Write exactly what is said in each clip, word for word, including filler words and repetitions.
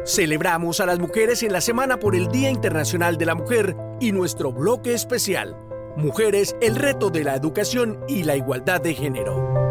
Celebramos a las mujeres en la semana por el Día Internacional de la Mujer y nuestro bloque especial, Mujeres, el reto de la educación y la igualdad de género.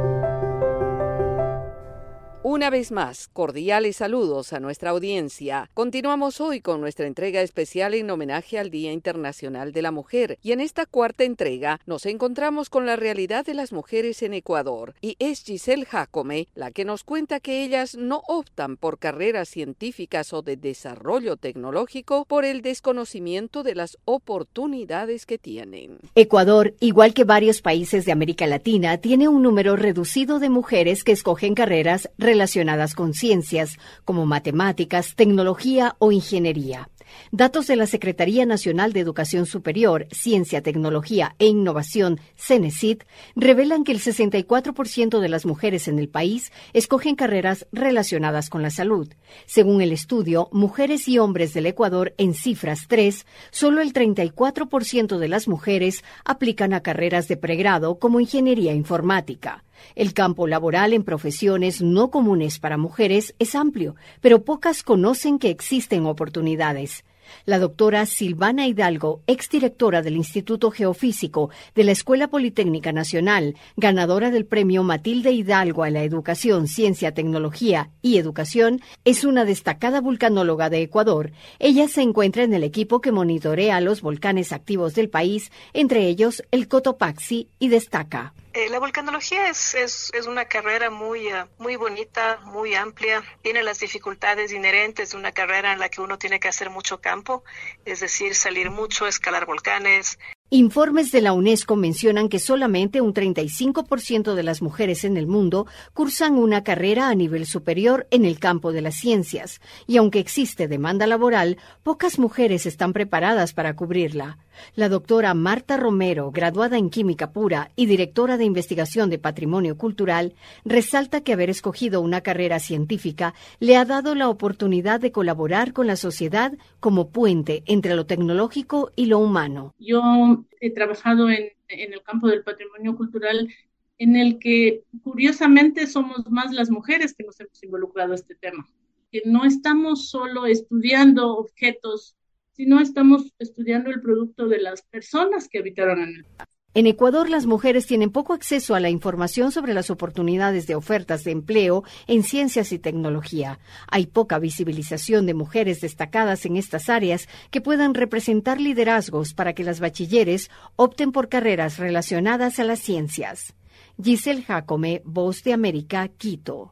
Una vez más, cordiales saludos a nuestra audiencia. Continuamos hoy con nuestra entrega especial en homenaje al Día Internacional de la Mujer. Y en esta cuarta entrega nos encontramos con la realidad de las mujeres en Ecuador. Y es Giselle Jacome la que nos cuenta que ellas no optan por carreras científicas o de desarrollo tecnológico por el desconocimiento de las oportunidades que tienen. Ecuador, igual que varios países de América Latina, tiene un número reducido de mujeres que escogen carreras relacionadas relacionadas con ciencias, como matemáticas, tecnología o ingeniería. Datos de la Secretaría Nacional de Educación Superior, Ciencia, Tecnología e Innovación, CENESID, revelan que el sesenta y cuatro por ciento de las mujeres en el país escogen carreras relacionadas con la salud. Según el estudio Mujeres y Hombres del Ecuador en Cifras tres, solo el treinta y cuatro por ciento de las mujeres aplican a carreras de pregrado como ingeniería informática. El campo laboral en profesiones no comunes para mujeres es amplio, pero pocas conocen que existen oportunidades. La doctora Silvana Hidalgo, exdirectora del Instituto Geofísico de la Escuela Politécnica Nacional, ganadora del premio Matilde Hidalgo a la Educación, Ciencia, Tecnología y Educación, es una destacada vulcanóloga de Ecuador. Ella se encuentra en el equipo que monitorea los volcanes activos del país, entre ellos el Cotopaxi, y destaca. Eh, la volcanología es, es, es una carrera muy, uh, muy bonita, muy amplia. Tiene las dificultades inherentes de una carrera en la que uno tiene que hacer mucho campo, es decir, salir mucho, escalar volcanes. Informes de la UNESCO mencionan que solamente un treinta y cinco por ciento de las mujeres en el mundo cursan una carrera a nivel superior en el campo de las ciencias, y aunque existe demanda laboral, pocas mujeres están preparadas para cubrirla. La doctora Marta Romero, graduada en Química Pura y directora de Investigación de Patrimonio Cultural, resalta que haber escogido una carrera científica le ha dado la oportunidad de colaborar con la sociedad como puente entre lo tecnológico y lo humano. Yo he trabajado en, en el campo del patrimonio cultural, en el que curiosamente somos más las mujeres que nos hemos involucrado a este tema, que no estamos solo estudiando objetos, sino estamos estudiando el producto de las personas que habitaron en el país. En Ecuador, las mujeres tienen poco acceso a la información sobre las oportunidades de ofertas de empleo en ciencias y tecnología. Hay poca visibilización de mujeres destacadas en estas áreas que puedan representar liderazgos para que las bachilleres opten por carreras relacionadas a las ciencias. Giselle Jacome, Voz de América, Quito.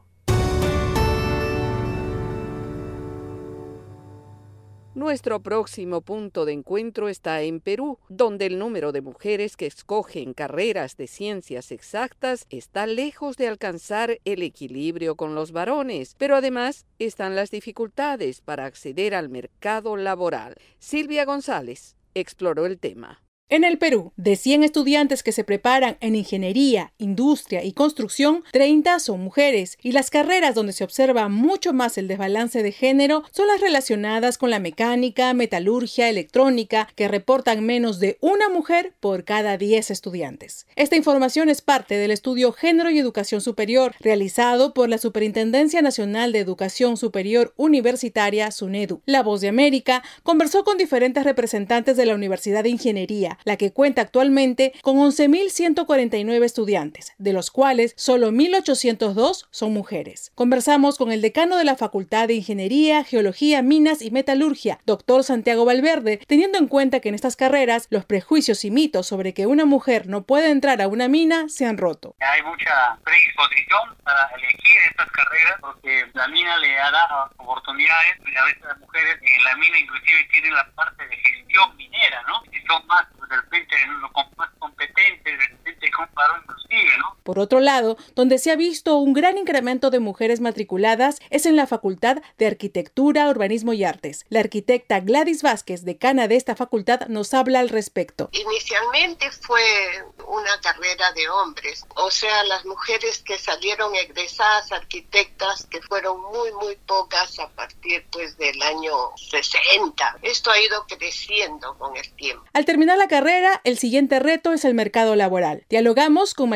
Nuestro próximo punto de encuentro está en Perú, donde el número de mujeres que escogen carreras de ciencias exactas está lejos de alcanzar el equilibrio con los varones, pero además están las dificultades para acceder al mercado laboral. Silvia González exploró el tema. En el Perú, de cien estudiantes que se preparan en ingeniería, industria y construcción, treinta son mujeres, y las carreras donde se observa mucho más el desbalance de género son las relacionadas con la mecánica, metalurgia, electrónica, que reportan menos de una mujer por cada diez estudiantes. Esta información es parte del estudio Género y Educación Superior, realizado por la Superintendencia Nacional de Educación Superior Universitaria, SUNEDU. La Voz de América conversó con diferentes representantes de la Universidad de Ingeniería, la que cuenta actualmente con once mil ciento cuarenta y nueve estudiantes, de los cuales solo mil ochocientos dos son mujeres. Conversamos con el decano de la Facultad de Ingeniería, Geología, Minas y Metalurgia, doctor Santiago Valverde, teniendo en cuenta que en estas carreras los prejuicios y mitos sobre que una mujer no puede entrar a una mina se han roto. Hay mucha predisposición para elegir estas carreras porque la mina le da oportunidades, y a veces las mujeres en la mina inclusive tienen la parte de gestión minera, ¿no? Y son más de repente más competentes, de repente con varón inclusive, ¿no? Por otro lado, donde se ha visto un gran incremento de mujeres matriculadas es en la Facultad de Arquitectura, Urbanismo y Artes. La arquitecta Gladys Vázquez, decana de esta facultad, nos habla al respecto. Inicialmente fue una carrera de hombres, o sea, las mujeres que salieron egresadas arquitectas, que fueron muy, muy pocas a partir pues del año sesenta. Esto ha ido creciendo con el tiempo. Al terminar la carrera, el siguiente reto es el mercado laboral. Dialogamos con María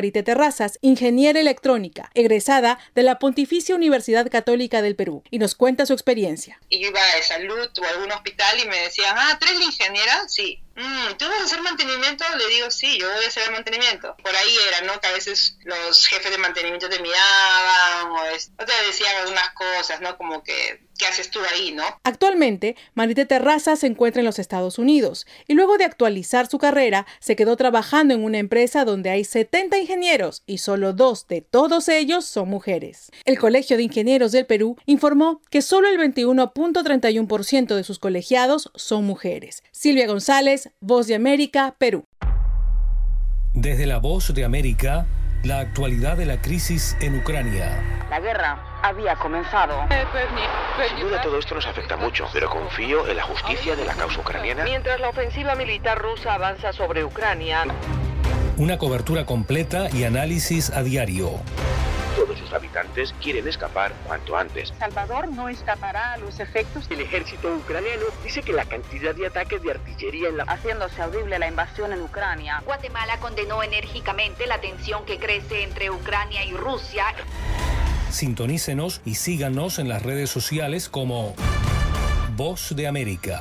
Marité Terrazas, ingeniera electrónica, egresada de la Pontificia Universidad Católica del Perú, y nos cuenta su experiencia. Y yo iba de salud o a algún hospital y me decían, ah, ¿tú eres la ingeniera? Sí. Mm, ¿tú vas a hacer mantenimiento? Le digo, sí, yo voy a hacer el mantenimiento. Por ahí era, ¿no? Que a veces los jefes de mantenimiento te miraban o, es, o te decían algunas cosas, ¿no? Como que, ¿qué haces tú ahí, no? Actualmente, Marité Terrazas se encuentra en los Estados Unidos y luego de actualizar su carrera, se quedó trabajando en una empresa donde hay setenta ingenieros y solo dos de todos ellos son mujeres. El Colegio de Ingenieros del Perú informó que solo el veintiuno punto treinta y uno por ciento de sus colegiados son mujeres. Silvia González, Voz de América, Perú. Desde la Voz de América, la actualidad de la crisis en Ucrania. La guerra había comenzado. Sin duda todo esto nos afecta mucho, pero confío en la justicia de la causa ucraniana. Mientras la ofensiva militar rusa avanza sobre Ucrania. Una cobertura completa y análisis a diario. Todos sus habitantes quieren escapar cuanto antes. Salvador no escapará a los efectos. El ejército ucraniano dice que la cantidad de ataques de artillería en la... haciéndose audible la invasión en Ucrania. Guatemala condenó enérgicamente la tensión que crece entre Ucrania y Rusia. Sintonícenos y síganos en las redes sociales como Voz de América.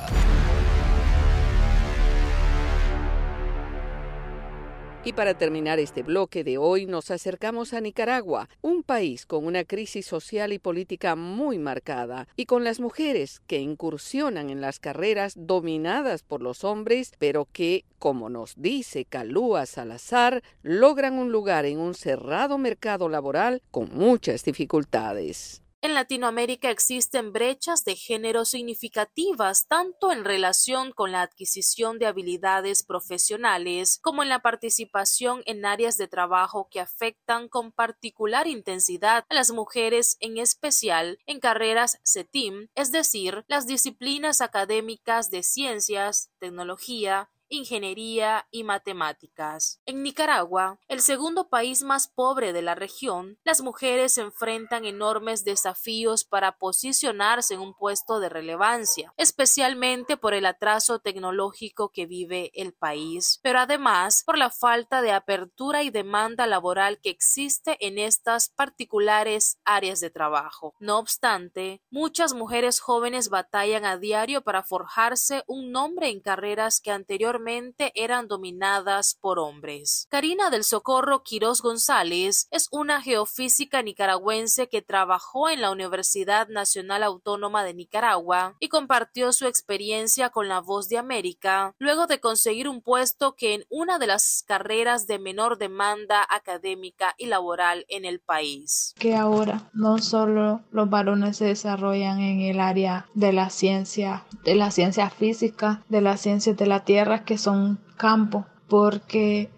Y para terminar este bloque de hoy, nos acercamos a Nicaragua, un país con una crisis social y política muy marcada, y con las mujeres que incursionan en las carreras dominadas por los hombres, pero que, como nos dice Kalua Salazar, logran un lugar en un cerrado mercado laboral con muchas dificultades. En Latinoamérica existen brechas de género significativas tanto en relación con la adquisición de habilidades profesionales como en la participación en áreas de trabajo que afectan con particular intensidad a las mujeres, en especial en carreras C E T I M, es decir, las disciplinas académicas de ciencias, tecnología, ingeniería y matemáticas. En Nicaragua, el segundo país más pobre de la región, las mujeres enfrentan enormes desafíos para posicionarse en un puesto de relevancia, especialmente por el atraso tecnológico que vive el país, pero además por la falta de apertura y demanda laboral que existe en estas particulares áreas de trabajo. No obstante, muchas mujeres jóvenes batallan a diario para forjarse un nombre en carreras que anteriormente eran dominadas por hombres. Karina del Socorro Quiroz González es una geofísica nicaragüense que trabajó en la Universidad Nacional Autónoma de Nicaragua y compartió su experiencia con La Voz de América luego de conseguir un puesto que en una de las carreras de menor demanda académica y laboral en el país. Que ahora no solo los varones se desarrollan en el área de la ciencia, de la ciencia física, de las ciencias de la tierra, que son campos, porque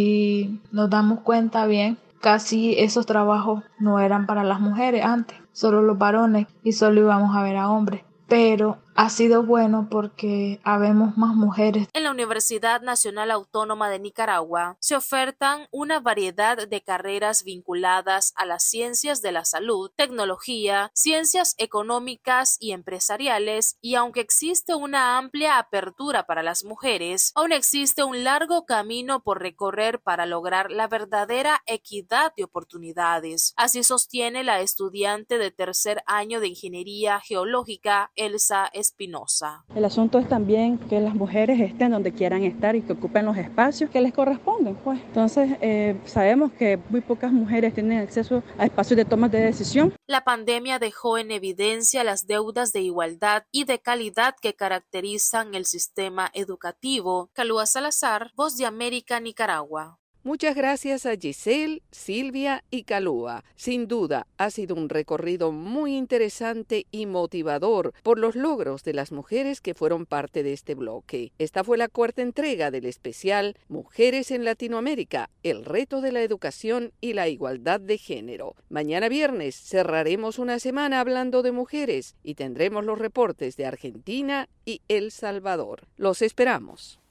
si nos damos cuenta bien, casi esos trabajos no eran para las mujeres antes, solo los varones, y solo íbamos a ver a hombres. Pero ha sido bueno porque habemos más mujeres. En la Universidad Nacional Autónoma de Nicaragua se ofertan una variedad de carreras vinculadas a las ciencias de la salud, tecnología, ciencias económicas y empresariales, y aunque existe una amplia apertura para las mujeres, aún existe un largo camino por recorrer para lograr la verdadera equidad de oportunidades. Así sostiene la estudiante de tercer año de Ingeniería Geológica, Elsa Espinosa. El asunto es también que las mujeres estén donde quieran estar y que ocupen los espacios que les corresponden, pues. Entonces, eh, sabemos que muy pocas mujeres tienen acceso a espacios de toma de decisión. La pandemia dejó en evidencia las deudas de igualdad y de calidad que caracterizan el sistema educativo. Kalua Salazar, Voz de América, Nicaragua. Muchas gracias a Giselle, Silvia y Kalua. Sin duda, ha sido un recorrido muy interesante y motivador por los logros de las mujeres que fueron parte de este bloque. Esta fue la cuarta entrega del especial Mujeres en Latinoamérica, el reto de la educación y la igualdad de género. Mañana viernes cerraremos una semana hablando de mujeres y tendremos los reportes de Argentina y El Salvador. Los esperamos.